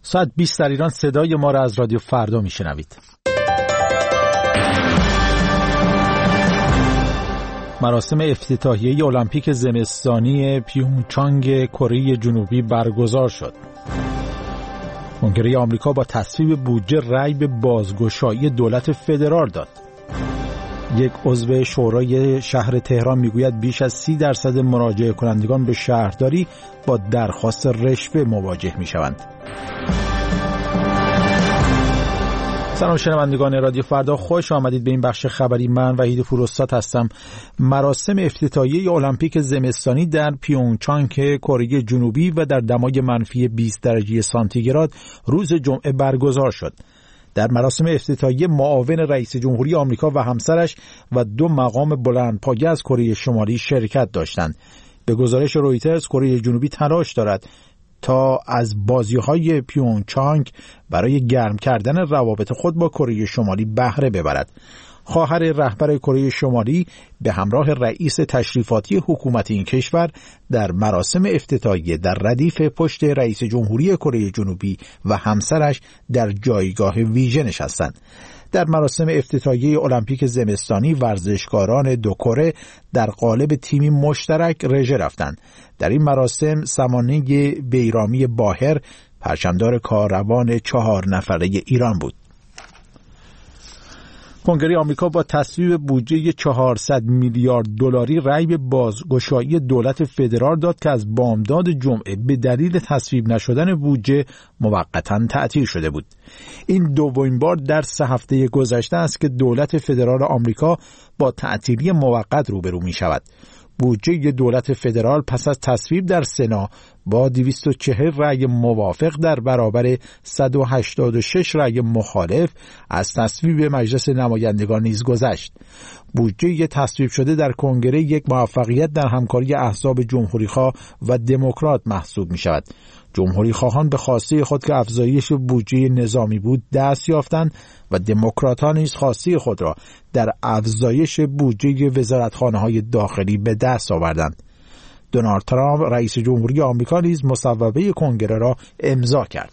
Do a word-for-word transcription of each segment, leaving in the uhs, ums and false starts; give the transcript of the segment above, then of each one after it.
ساعت بیست در ایران صدای ما را از رادیو فردا میشنوید. مراسم افتتاحیه المپیک زمستانی پیونگچانگ کره جنوبی برگزار شد. کنگره آمریکا با تصویب بودجه رأی به بازگشایی دولت فدرال داد. یک عضو شورای شهر تهران میگوید بیش از سی درصد مراجعه کنندگان به شهرداری با درخواست رشوه مواجه میشوند. سلام شنوندگان رادیو فردا، خوش آمدید به این بخش خبری. من وحید پوراستاد هستم. مراسم افتتاحیه المپیک زمستانی در پیونگچانگ کره جنوبی و در دمای منفی بیست درجه سانتیگراد روز جمعه برگزار شد. در مراسم افتتاحیه معاون رئیس جمهوری آمریکا و همسرش و دو مقام بلندپایه از کره شمالی شرکت داشتند. به گزارش رویترز کره جنوبی تلاش دارد تا از بازی‌های پیونگچانگ برای گرم کردن روابط خود با کره شمالی بهره ببرد. خواهر رهبر کره شمالی به همراه رئیس تشریفاتی حکومت این کشور در مراسم افتتاحیه در ردیف پشت رئیس جمهوری کره جنوبی و همسرش در جایگاه ویژه نشستند. در مراسم افتتاحیه المپیک زمستانی ورزشکاران دو کره در قالب تیمی مشترک رژه رفتند. در این مراسم سمانه بیرامی باهر پرچمدار کاروان چهار نفره ایران بود. کنگره آمریکا با تصویب بودجه چهارصد میلیارد دلاری رأی به بازگشایی دولت فدرال داد که از بامداد جمعه به دلیل تصویب نشدن بودجه موقتاً تعطیل شده بود. این دومین بار در سه هفته گذشته است که دولت فدرال آمریکا با تعطیلی موقت روبرو می شود. بودجه دولت فدرال پس از تصویب در سنا با دویست و چهل رأی موافق در برابر صد و هشتاد و شش رأی مخالف از تصویب مجلس نمایندگان نیز گذشت. بودجه تصویب شده در کنگره یک موفقیت در همکاری احزاب جمهوری‌خواه و دموکرات محسوب می شود. جمهوری خواهان به خواسته خود که افزایش بودجه نظامی بود دست یافتند و دموکرات‌ها نیز خواسته خود را در افزایش بودجه وزارتخانه‌های داخلی به دست آوردند. دونالد ترامپ رئیس جمهوری آمریکا نیز مصوبه کنگره را امضا کرد.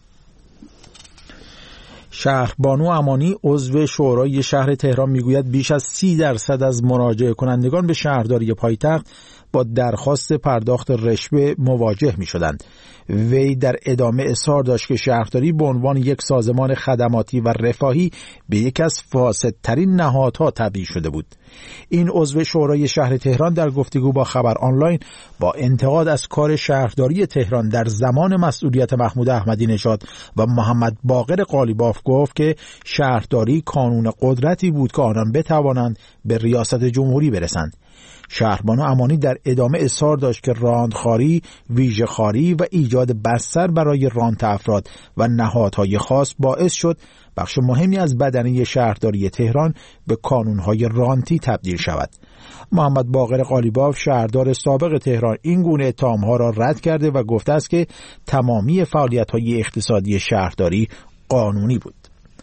شهربانو امانی عضو شورای شهر تهران میگوید بیش از سی درصد از مراجعه کنندگان به شهرداری پایتخت با درخواست پرداخت رشوه مواجه می شدند. وی در ادامه اظهار داشت که شهرداری به عنوان یک سازمان خدماتی و رفاهی به یک از فاسدترین نهادها تبدیل شده بود. این عضو شورای شهر تهران در گفتگو با خبر آنلاین با انتقاد از کار شهرداری تهران در زمان مسئولیت محمود احمدی نژاد و محمد باقر قالیباف گفت که شهرداری کانون قدرتی بود که آنان بتوانند به ریاست جمهوری برسند. شهربانو امانی در ادامه اظهار داشت که راندخواری، ویژه‌خواری و ایجاد بستر برای رانت افراد و نهادهای خاص باعث شد بخش مهمی از بدنه شهرداری تهران به کانونهای رانتی تبدیل شود. محمد باقر قالیباف شهردار سابق تهران این گونه اتهام‌ها را رد کرده و گفته است که تمامی فعالیت‌های اقتصادی شهرداری قانونی بود.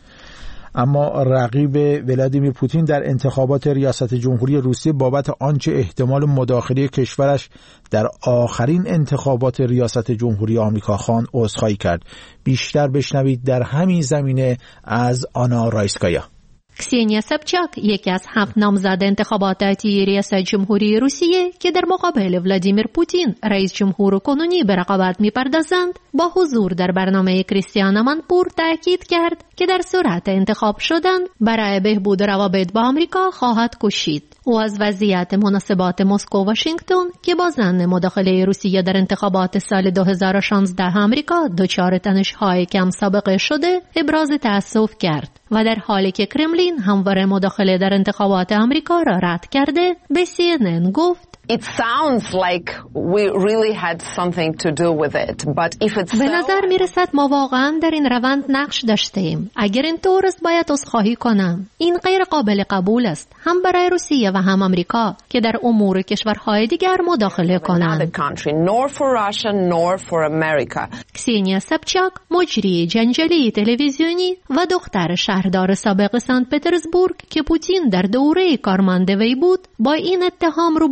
اما رقیب ولادیمیر پوتین در انتخابات ریاست جمهوری روسیه بابت آنچه احتمال مداخله کشورش در آخرین انتخابات ریاست جمهوری آمریکا خواند عذرخواهی کرد. بیشتر بشنوید در همین زمینه از آنا رایسکایا. کسینیا سابچاک یکی از هفت نامزد انتخاباتی ریاست جمهوری روسیه که در مقابل ولادیمیر پوتین رئیس جمهور کنونی به رقابت می‌پردازند با حضور در برنامه کریستیان آمانپور تاکید کرد که در صورت انتخاب شدن برای بهبود روابط با آمریکا خواهد کوشید. او از وضعیت مناسبات مسکو و واشنگتن که با ضمن مداخله روسیه در انتخابات سال دو هزار و شانزده آمریکا دچار تنش‌های کم سابقه شده ابراز تأسف کرد و در حالی که کرملین همواره مداخله در انتخابات آمریکا را رد کرده به سی ان ان گفت It sounds like we really had something to do with it, but if it's به نظر می رسد ما واقعا در این روند نقش داشتیم. اگر این طور است باید عذرخواهی کنم. این غیر قابل قبول است هم برای روسیه و هم آمریکا که در امور کشورهای دیگر مداخله کنند. کسینیا سابچاک مجری جنجالی تلویزیونی و دختر شهردار سابق سنت پترزبورگ که پوتین در دوره کارمند وی بود با این اتهام روبروست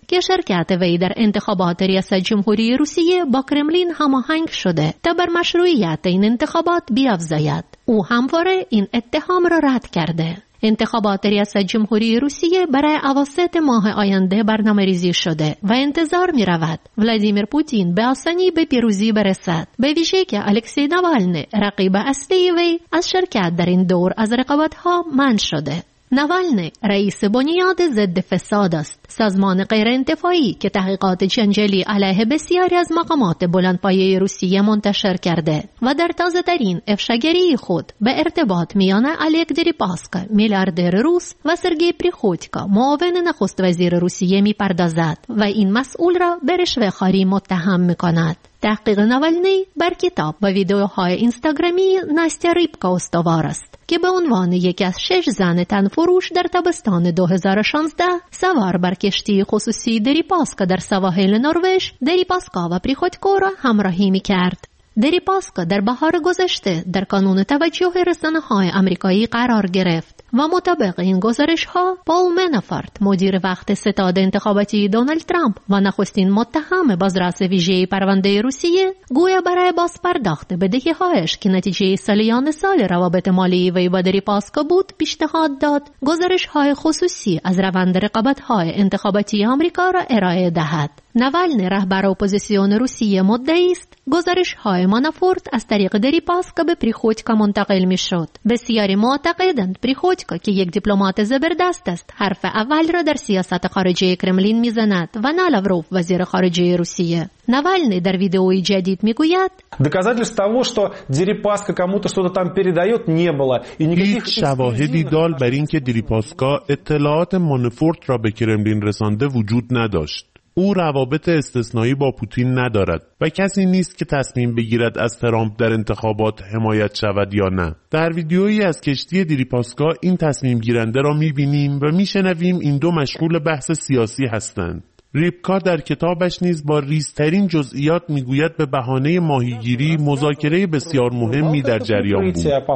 که شرکت وی در انتخابات ریاست جمهوری روسیه با کرملین هماهنگ شده تا بر مشروعیت این انتخابات بیفزاید. او همواره این اتهام را رد کرده. انتخابات ریاست جمهوری روسیه برای اواسط ماه آینده برنامه‌ریزی شده و انتظار می رود ولادیمیر پوتین به آسانی به پیروزی برسد، به ویژه که الکسی ناوالنی رقیب اصلی وی از شرکت در این دور از رقابت‌ها منع شده. ناوالنی رئیس بنیاد ضد فساد است، سازمان غیرانتفاعی که تحقیقات جنجالی علیه بسیاری از مقامات بلندپایه روسیه منتشر کرده و در تازه‌ترین افشاگری خود به ارتباط میان الک دریپاسکا میلیاردر روس و سرگئی پریخوتکا معاون نخست وزیر روسیه میپردازد و این مسئول را به رشوه‌خواری متهم میکند. تحقیق ناوالنی بر کتاب و ویدیوهای اینستاگرامی ناستیا ریبکا استوار است که به عنوان یکی از شش زن تنفروش در تابستان دو هزار و شانزده سوار بر کشتی خصوصی دریپاسکا در سواحل نروژ، دریپاسکا و پریخوتکو را همراهی می‌کرد. دریپاسکا در بهار گذشته در کانون توجه رسانه‌های آمریکایی قرار گرفت و مطابق این گزارش‌ها پول منافورت، مدیر وقت ستاد انتخاباتی دونالد ترامپ و نخستین متهم بازرس ویژه پرونده روسیه، گویا برای بازپرداخت بدهی‌هایش که نتیجه سالیان سال روابط مالی وی با دریپاسکا بود پیشنهاد داد گزارش‌های خصوصی از روند رقابت‌های انتخاباتی آمریکا را ارائه دهد. ناوالنی رهبر اپوزیسیون روسیه مدعی است گزارش‌های مانافورت از طریق دریپاسکا به پریخوتکا منتقل می‌شد. بسیاری معتقدند پریخوتکا که یک دیپلمات زبردست است، حرف اول را در سیاست خارجه کرملین می‌زند و نه لاوروف وزیر خارجه روسیه. ناوالنی در ویدئوی جدید میگوید доказательств того, что Дерипаска кому-то что-то там передает, не было и никаких شواهدی دال بر این که دریپاسکا اطلاعات مانافورت را به کرملین رسانده وجود نداشت. او روابط استثنایی با پوتین ندارد و کسی نیست که تصمیم بگیرد از ترامپ در انتخابات حمایت شود یا نه. در ویدیویی از کشتی دریپاسکا این تصمیم گیرنده را می‌بینیم و می‌شنویم این دو مشغول بحث سیاسی هستند. ریبکا در کتابش نیز با ریزترین جزئیات میگوید به بهانه ماهیگیری مذاکره بسیار مهمی در جریان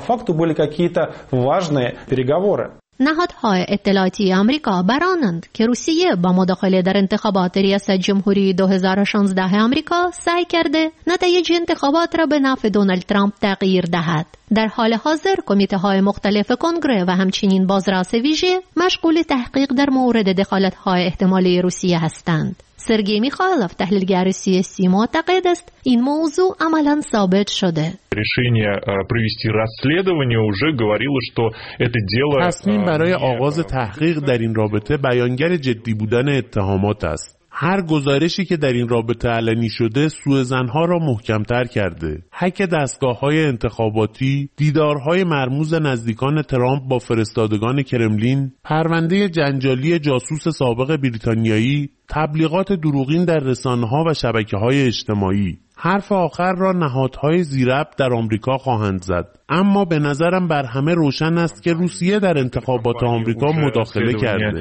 بود. نهادهای اطلاعاتی آمریکا برانند که روسیه با مداخله در انتخابات ریاست جمهوری دو هزار و شانزده آمریکا سعی کرده نتایج انتخابات را به نفع دونالد ترامپ تغییر دهد. در حال حاضر کمیته‌های مختلف کنگره و همچنین بازرس ویژه مشغول تحقیق در مورد دخالت‌های احتمالی روسیه هستند. سرگئی میخائیلوف تحلیلگر سیاسی معتقد است این موضوع عملاً ثابت شده. تصمیم برای آغاز تحقیق در این رابطه بیانگر جدی بودن اتهامات است. هر گزارشی که در این رابطه علنی شده سوءظن‌ها را محکم‌تر کرده. هک دستگاه‌های انتخاباتی، دیدارهای مرموز نزدیکان ترامپ با فرستادگان کرملین، پرونده جنجالی جاسوس سابق بریتانیایی، تبلیغات دروغین در رسانه‌ها و شبکه‌های اجتماعی. حرف آخر را نهادهای ذی‌ربط در آمریکا خواهند زد. اما به نظرم بر همه روشن است که روسیه در انتخابات آمریکا مداخله کرده.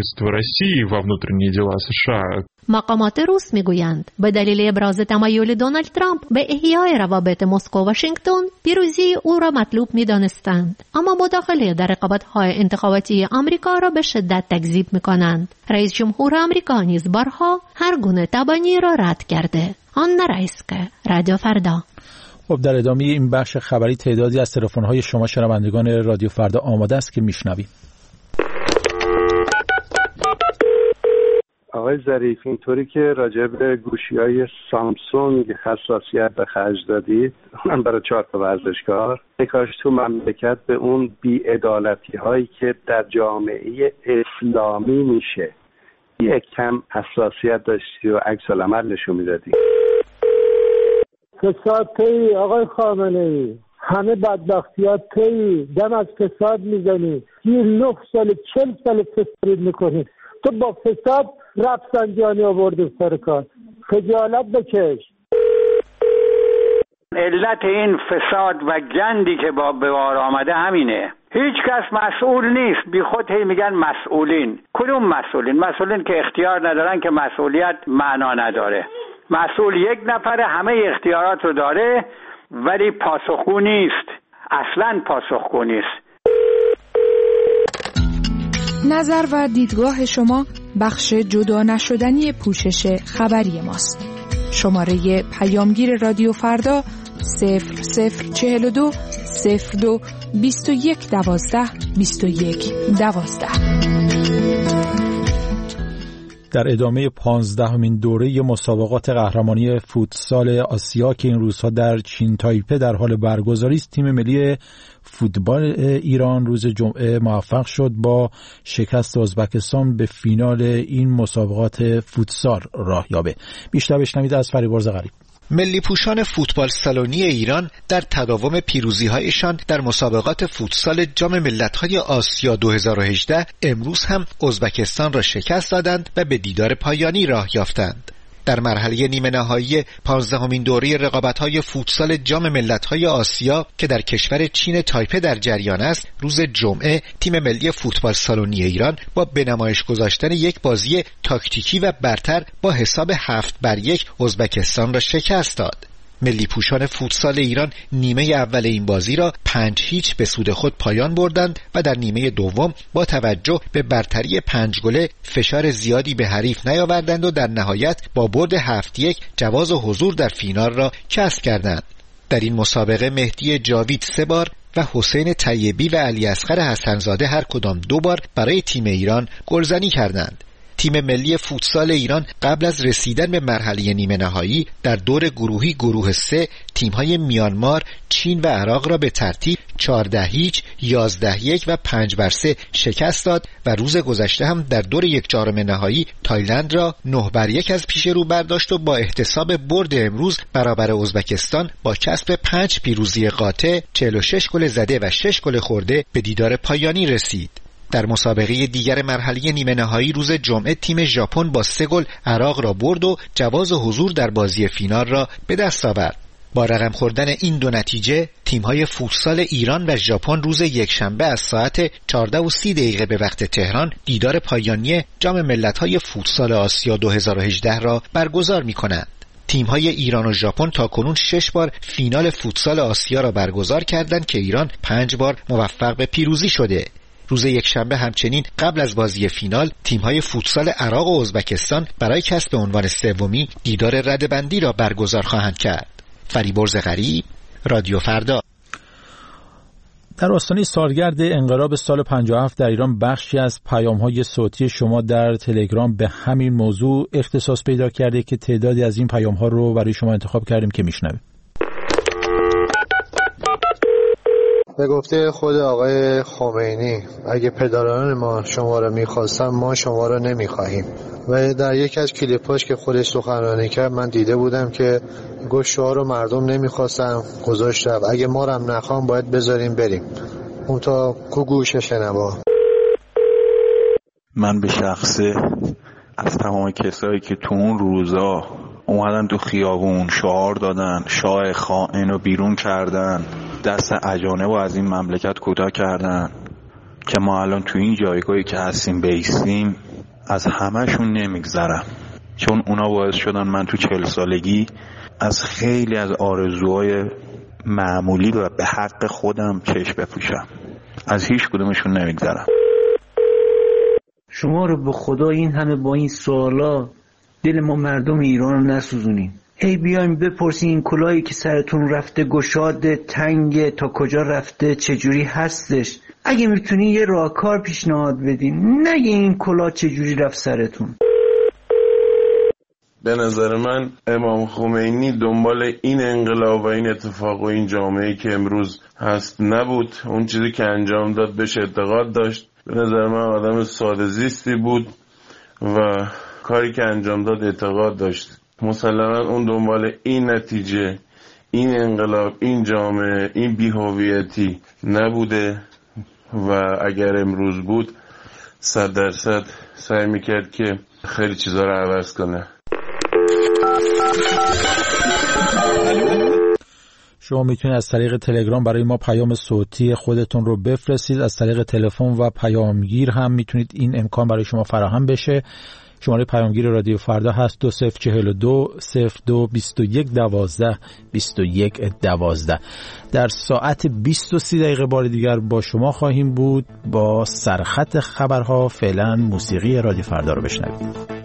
مقامات روس میگویند به دلیل ابراز تمایل دونالد ترامپ به احیای روابط مسکو و واشنگتن پیروزی او را مطلوب می‌دانستند، اما مداخله در رقابت‌های انتخاباتی آمریکا را به شدت تکذیب می‌کنند. رئیس جمهور آمریکا نیز بارها هر گونه تبانی را رد کرده. آن نرئیس که رادیو فردا. خب در ادامه این بخش خبری تعدادی از تلفن‌های شما شنوندگان رادیو فردا آماده است که میشنویم. آقای ظریف، اینطوری که راجع به گوشی‌های سامسونگ حساسیت به خرج دادید، من برای چهار تا ورزشکار، کاش تو مملکت به اون بی‌عدالتی‌هایی که در جامعه اسلامی میشه یک کم حساسیت داشتی و عکس العمل نشون میدادی. فساد پی آقای خامنه‌ای، همه بدبختیات پی، دم از فساد میزنی، یه نه سال چل سال فساد میکنی، تو با فساد رفسنجانی آورده سر کار، خجالت بکش. علت این فساد و گندی که با بار آمده همینه. هیچ کس مسئول نیست، بی خود هی میگن مسئولین. کدوم مسئولین؟ مسئولین که اختیار ندارن که مسئولیت معنا نداره. مسئول یک نفره، همه اختیارات رو داره ولی پاسخگو نیست، اصلاً پاسخگو نیست. نظر و دیدگاه شما بخش جدا نشدنی پوشش خبری ماست. شماره پیامگیر رادیو فردا صفر صفر چهل و دو صفر دو بیست و یک دوازده بیست و یک دوازده. در ادامه پانزدهمین دوره مسابقات قهرمانی فوتسال آسیا که این روزها در چین تایپه در حال برگزاری است، تیم ملی فوتبال ایران روز جمعه موفق شد با شکست ازبکستان به فینال این مسابقات فوتسال راه یابه. بیشتر بشنوید از فریبرز غریب. ملی پوشان فوتبال سالونی ایران در تداوم پیروزی‌هایشان در مسابقات فوتسال جام ملت‌های آسیا دو هزار و هجده امروز هم ازبکستان را شکست دادند و به دیدار پایانی راه یافتند. در مرحله نیمه نهایی پانزدهمین دوره رقابت‌های فوتسال جام ملت‌های آسیا که در کشور چین تایپه در جریان است، روز جمعه تیم ملی فوتبال سالونی ایران با به نمایش گذاشتن یک بازی تاکتیکی و برتر با حساب هفت بر یک ازبکستان را شکست داد. ملی پوشان فوتسال ایران نیمه اول این بازی را پنج هیچ به سود خود پایان بردند و در نیمه دوم با توجه به برتری پنج گله فشار زیادی به حریف نیاوردند و در نهایت با برد هفت یک جواز حضور در فینال را کسب کردند. در این مسابقه مهدی جاوید سه بار و حسین طیبی و علی اصغر حسنزاده هر کدام دو بار برای تیم ایران گلزنی کردند. تیم ملی فوتسال ایران قبل از رسیدن به مرحله نیمه نهایی در دور گروهی گروه سه تیم‌های میانمار، چین و عراق را به ترتیب چهارده هیچ، یازده یک و پنج بر سه شکست داد و روز گذشته هم در دور یک چهارم نهایی تایلند را نه بر یک از پیش رو برداشت و با احتساب برد امروز برابر ازبکستان با کسب پنج پیروزی قاطع، چهل و شش گل زده و شش گل خورده به دیدار پایانی رسید. در مسابقه دیگر مرحله نیمه نهایی روز جمعه تیم ژاپن با سه گل عراق را برد و جواز حضور در بازی فینال را به دست آورد. با رقم خوردن این دو نتیجه تیم‌های فوتسال ایران و ژاپن روز یکشنبه از ساعت چهارده و سی دقیقه به وقت تهران دیدار پایانی جام ملت‌های فوتسال آسیا دو هزار و هجده را برگزار می‌کنند. تیم‌های ایران و ژاپن تاکنون شش بار فینال فوتسال آسیا را برگزار کردند که ایران پنج بار موفق به پیروزی شده. روز یکشنبه همچنین قبل از بازی فینال تیم‌های فوتسال عراق و ازبکستان برای کسب عنوان سومی دیدار ردبندی را برگزار خواهند کرد. فریبرز غریب، رادیو فردا. در آستانه سالگرد انقلاب سال پنجاه و هفت در ایران بخشی از پیام‌های صوتی شما در تلگرام به همین موضوع اختصاص پیدا کرده که تعدادی از این پیام‌ها رو برای شما انتخاب کردیم که میشنویم. به گفته خود آقای خمینی اگه پدران ما شما را میخواستن ما شما را نمیخواهیم. و در یکی از کلیپاش که خودش سخنرانی کرد من دیده بودم که گفت شما رو مردم نمیخواستن گذاشت رفت، اگه ما را هم نخوام باید بذاریم بریم. اون تا کو گوش شنوا. من به شخصه از تمام کسایی که تو اون روزا اومدن تو خیابون شعار دادن شاه خائن رو بیرون کردن، دست اجانب رو از این مملکت کوتاه کردن که ما الان تو این جایگاهی که هستیم بیستیم، از همه‌شون نمیگذرم، چون اونا باعث شدن من تو چهل سالگی از خیلی از آرزوهای معمولی و به حق خودم چشم بپوشم. از هیچ کدومشون نمیگذرم. شما رو به خدا این همه با این سوالا دل ما مردم ایران رو نسوزونیم. هی بیایم بپرسیم این کلاهی که سرتون رفته گشاد تنگ تا کجا رفته چجوری هستش. اگه میتونی یه راهکار پیشنهاد بدین، نگه این کلاه چجوری رفت سرتون. به نظر من امام خمینی دنبال این انقلاب و این اتفاق و این جامعه‌ای که امروز هست نبود. اون چیزی که انجام داد بهش اعتقاد داشت. به نظر من آدم ساده زیستی بود و کاری که انجام داد اعتقاد داشت. مسلما اون دنبال این نتیجه، این انقلاب، این جامعه، این بی‌هویتی نبوده و اگر امروز بود صد درصد سعی میکرد که خیلی چیزا رو عوض کنه. شما میتونید از طریق تلگرام برای ما پیام صوتی خودتون رو بفرستید. از طریق تلفن و پیامگیر هم میتونید این امکان برای شما فراهم بشه. شماره پیامگیر رادیو فردا هست دو صفر چهل و دو صفر دو بیست و یک دوازده بیست و یک دوازده. در ساعت بیست و سی دقیقه بار دیگر با شما خواهیم بود با سرخط خبرها. فعلا موسیقی رادیو فردا رو بشنوید.